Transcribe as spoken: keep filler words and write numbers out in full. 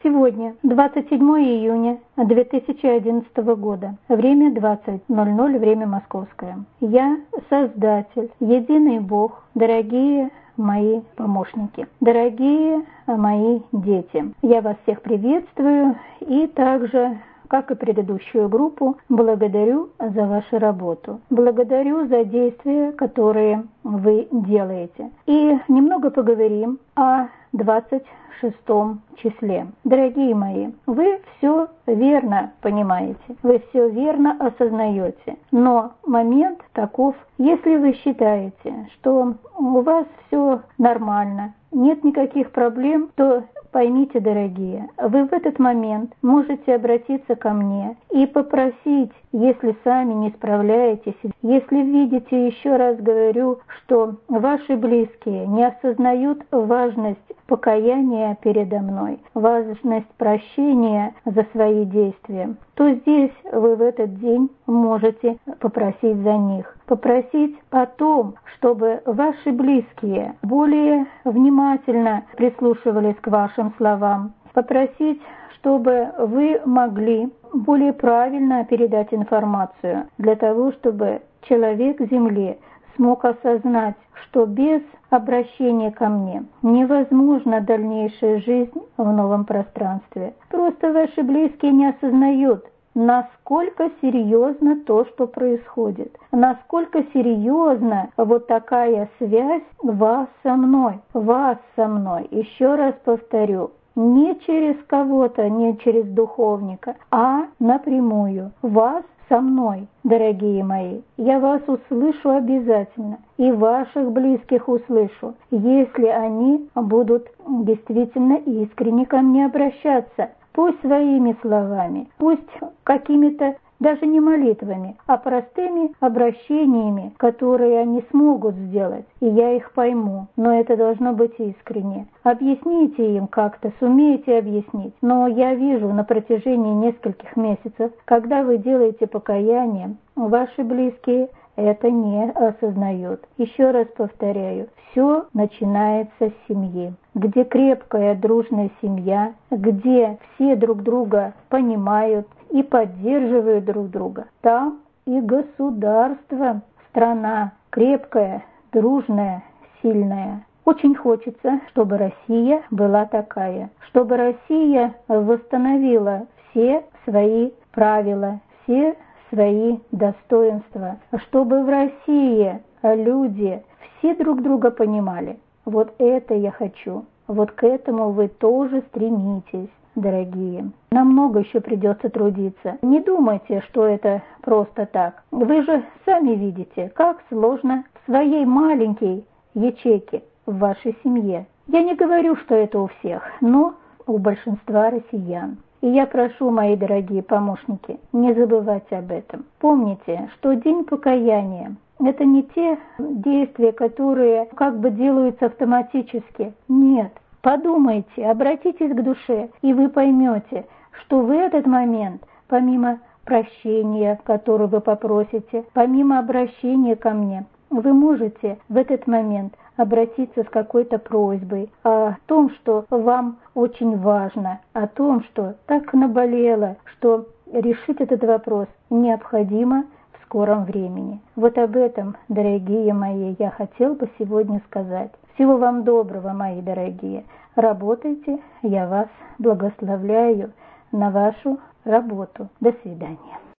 Сегодня, двадцать седьмое июня две тысячи одиннадцатого года, время двадцать ноль ноль, время московское. Я Создатель, единый Бог, дорогие мои помощники, дорогие мои дети. Я вас всех приветствую и также, как и предыдущую группу, благодарю за вашу работу. Благодарю за действия, которые вы делаете. И немного поговорим о двадцать шестом числе. Дорогие мои, вы все верно понимаете, вы все верно осознаете, но момент таков: если вы считаете, что у вас все нормально, нет никаких проблем, то поймите, дорогие, вы в этот момент можете обратиться ко мне и попросить, если сами не справляетесь, если видите, еще раз говорю, что ваши близкие не осознают важность покаяния передо мной, важность прощения за свои действия, то здесь вы в этот день можете попросить за них, попросить о том, чтобы ваши близкие более внимательно прислушивались к вашим словам, попросить, чтобы вы могли более правильно передать информацию, для того, чтобы человек Земли смог осознать, что без обращения ко мне невозможна дальнейшая жизнь в новом пространстве. Просто ваши близкие не осознают, насколько серьезно то, что происходит, насколько серьезна вот такая связь вас со мной, вас со мной. Еще раз повторю, не через кого-то, не через духовника, а напрямую, вас со мной, дорогие мои. Я вас услышу обязательно, и ваших близких услышу, если они будут действительно искренне ко мне обращаться. Пусть своими словами, пусть какими-то даже не молитвами, а простыми обращениями, которые они смогут сделать, и я их пойму, но это должно быть искренне. Объясните им как-то, сумеете объяснить, но я вижу на протяжении нескольких месяцев, когда вы делаете покаяние, ваши близкие это не осознают. Еще раз повторяю, все начинается с семьи, где крепкая, дружная семья, где все друг друга понимают и поддерживают друг друга. Там и государство, страна крепкая, дружная, сильная. Очень хочется, чтобы Россия была такая, чтобы Россия восстановила все свои правила, все свои достоинства, чтобы в России люди все друг друга понимали. Вот это я хочу, вот к этому вы тоже стремитесь, дорогие. Нам много еще придется трудиться. Не думайте, что это просто так. Вы же сами видите, как сложно в своей маленькой ячейке в вашей семье. Я не говорю, что это у всех, но у большинства россиян. И я прошу, мои дорогие помощники, не забывать об этом. Помните, что день покаяния – это не те действия, которые как бы делаются автоматически. Нет. Подумайте, обратитесь к душе, и вы поймете, что в этот момент, помимо прощения, которое вы попросите, помимо обращения ко мне, вы можете в этот момент обратиться с какой-то просьбой о том, что вам очень важно, о том, что так наболело, что решить этот вопрос необходимо в скором времени. Вот об этом, дорогие мои, я хотел бы сегодня сказать. Всего вам доброго, мои дорогие. Работайте, я вас благословляю на вашу работу. До свидания.